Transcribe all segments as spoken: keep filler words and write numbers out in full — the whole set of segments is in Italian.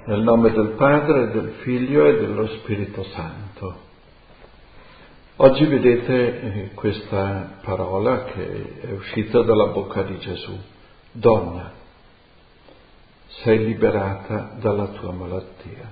Nel nome del Padre, del Figlio e dello Spirito Santo. Oggi vedete eh, questa parola che è uscita dalla bocca di Gesù. Donna, sei liberata dalla tua malattia.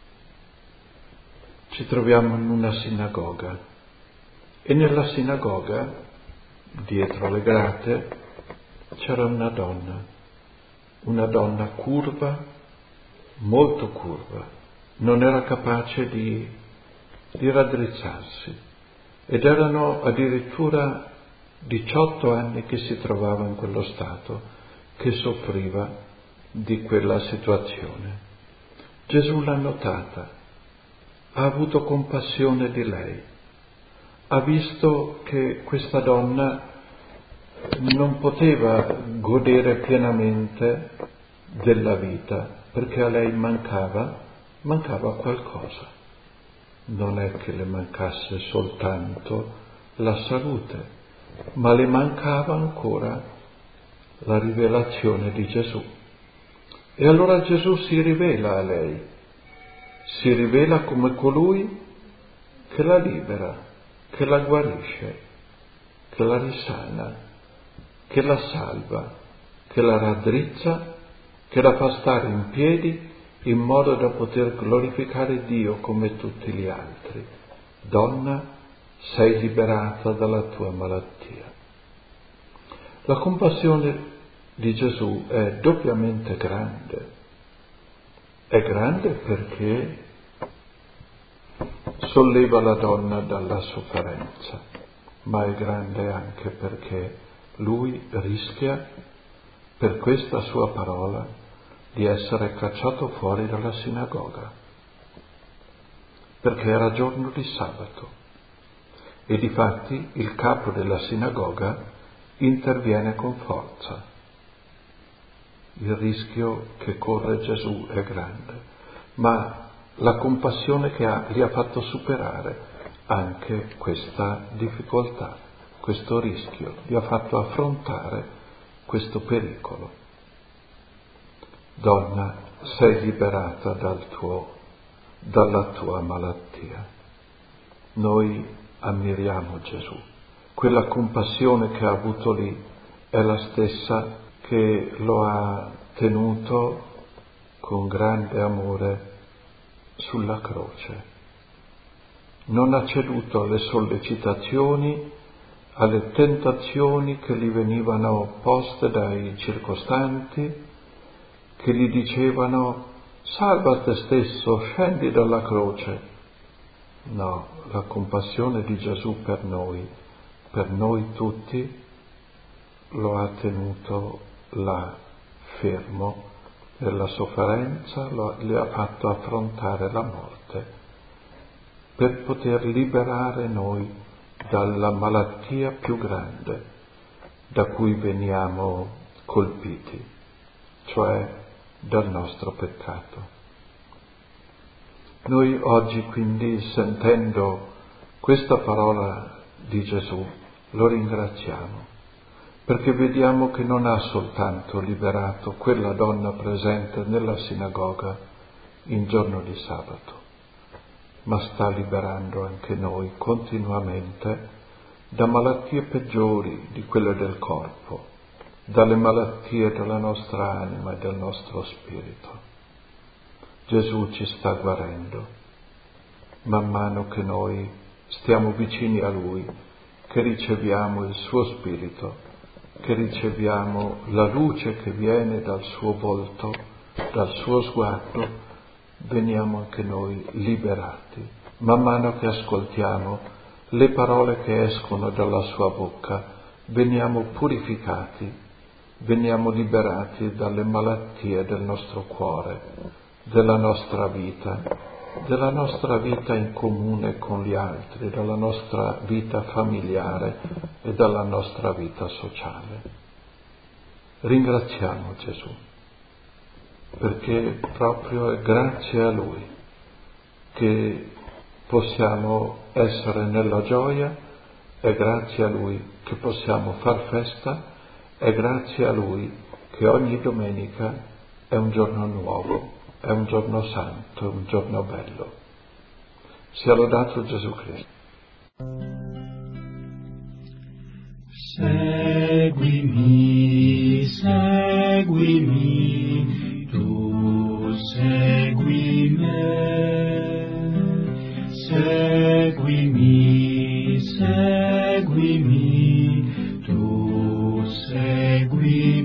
Ci troviamo in una sinagoga e nella sinagoga, dietro le grate, c'era una donna, una donna curva, molto curva, non era capace di, di raddrizzarsi ed erano addirittura diciotto anni che si trovava in quello stato, che soffriva di quella situazione. Gesù l'ha notata, ha avuto compassione di lei, ha visto che questa donna non poteva godere pienamente della vita perché a lei mancava, mancava qualcosa. Non è che le mancasse soltanto la salute, ma le mancava ancora la rivelazione di Gesù. E allora Gesù si rivela a lei, si rivela come colui che la libera, che la guarisce, che la risana, che la salva, che la raddrizza, che la fa stare in piedi in modo da poter glorificare Dio come tutti gli altri. Donna, sei liberata dalla tua malattia. La compassione di Gesù è doppiamente grande. È grande perché solleva la donna dalla sofferenza, ma è grande anche perché lui rischia, per questa sua parola, di essere cacciato fuori dalla sinagoga, perché era giorno di sabato e difatti il capo della sinagoga interviene con forza. Il rischio che corre Gesù è grande, ma la compassione che ha gli ha fatto superare anche questa difficoltà, questo rischio, gli ha fatto affrontare questo pericolo. Donna, sei liberata dal tuo, dalla tua malattia. Noi ammiriamo Gesù. Quella compassione che ha avuto lì è la stessa che lo ha tenuto con grande amore sulla croce. Non ha ceduto alle sollecitazioni, alle tentazioni che gli venivano poste dai circostanti, che gli dicevano salva te stesso, scendi dalla croce. No, la compassione di Gesù per noi, per noi tutti, lo ha tenuto là fermo nella sofferenza, lo, le ha fatto affrontare la morte per poter liberare noi dalla malattia più grande da cui veniamo colpiti, cioè dal nostro peccato. Noi oggi quindi, sentendo questa parola di Gesù, lo ringraziamo, perché vediamo che non ha soltanto liberato quella donna presente nella sinagoga in giorno di sabato, ma sta liberando anche noi continuamente da malattie peggiori di quelle del corpo, dalle malattie della nostra anima e del nostro spirito. Gesù ci sta guarendo, man mano che noi stiamo vicini a Lui, che riceviamo il suo spirito, che riceviamo la luce che viene dal suo volto, dal suo sguardo, veniamo anche noi liberati. Man mano che ascoltiamo le parole che escono dalla sua bocca, veniamo purificati, veniamo liberati dalle malattie del nostro cuore, della nostra vita, della nostra vita in comune con gli altri, della nostra vita familiare e dalla nostra vita sociale. Ringraziamo Gesù, perché proprio è grazie a Lui che possiamo essere nella gioia, è grazie a Lui che possiamo far festa, è grazie a Lui che ogni domenica è un giorno nuovo è un giorno santo, un giorno bello. Sia lodato Gesù Cristo. Seguimi, seguimi, tu segui me. Seguimi, seguimi, tu segui